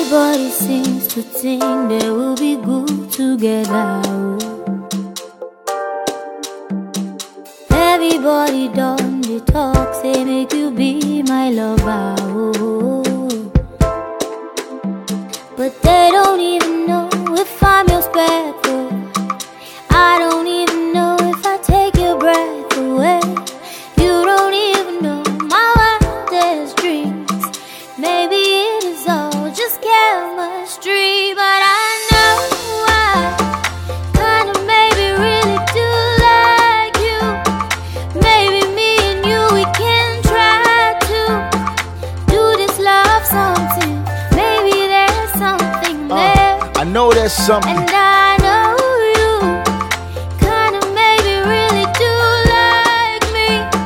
Everybody seems to think they will be good together. Everybody done the talk, say make you be my lover. But they don't even know if I'm your spectre. I don't even know if I take your breath away. You don't even know my wildest dreams. Maybe it is all just chemistry, but I know I kinda maybe really do like you. Maybe me and you, we can try to do this love something. Maybe there's something there. I know there's something. And I know you kinda maybe really do like me.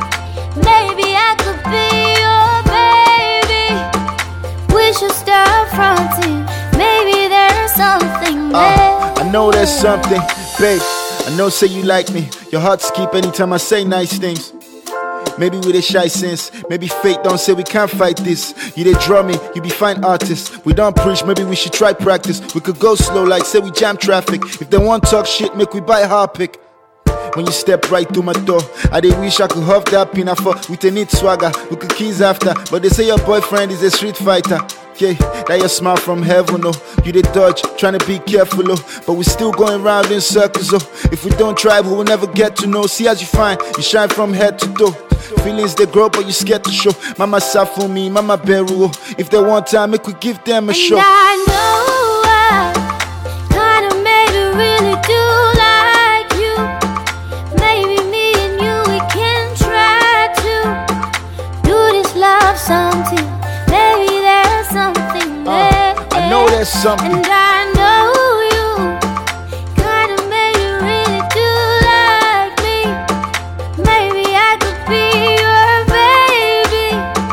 Maybe I could be your baby. We should start fronting. Maybe there's something there. I know there's something, babe. I know say you like me. Your heart skip anytime I say nice things. Maybe with a shy sense, maybe fate don't say we can't fight this. You they draw me, you be fine artist. We don't preach, maybe we should try practice. We could go slow like say we jam traffic. If they want talk shit, make we buy Harpic. When you step right through my door, I did wish I could huff that pinafore with a neat swagger. We could kiss after, but they say your boyfriend is a street fighter. Yeah, that your smile from heaven, oh. You the dodge, trying to be careful, oh. But we still going round in circles, oh. If we don't try, we will never get to know. See as you find, you shine from head to toe. Feelings they grow, but you scared to show. Mama sat for me, mama beru, oh. If they want time, make we give them a show. And I know I kinda maybe really do like you. Maybe me and you, we can try to do this love something. Maybe there's something there. I know there's something. And I know you kinda maybe really do like me. Maybe I could be your baby.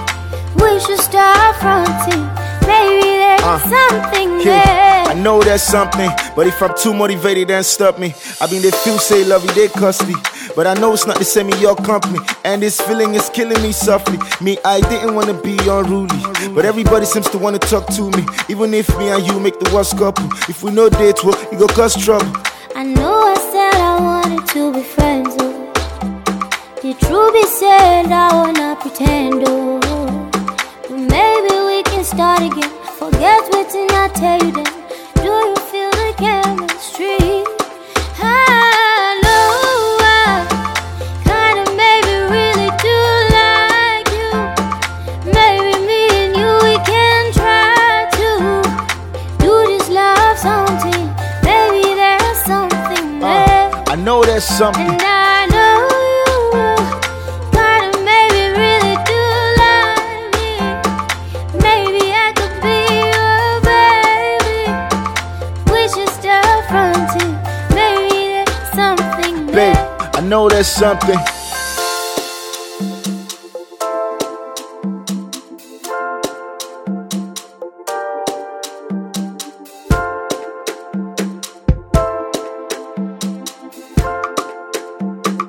We should start fronting. Maybe there's something there. I know there's something, but if I'm too motivated, then stop me. I mean, they feel say love you, they costly. But I know it's not the same in your company. And this feeling is killing me softly. Me, I didn't wanna be unruly, but everybody seems to wanna talk to me. Even if me and you make the worst couple, if we no date, well, it go cause trouble. I know I said I wanted to be friends, oh. The truth be said, I wanna pretend, oh. But maybe we can start again. Forget what I tell you then. Do you feel the chemistry? I know I kinda maybe really do like you. Maybe me and you, we can try to do this love something. Maybe there's something there. I know there's something. And I know you kinda maybe really do like me. Maybe I could be your baby. We should start fronting. Maybe there's something Babe, there. I know there's something.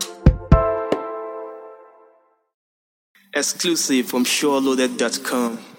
Exclusive from SureLoaded.com.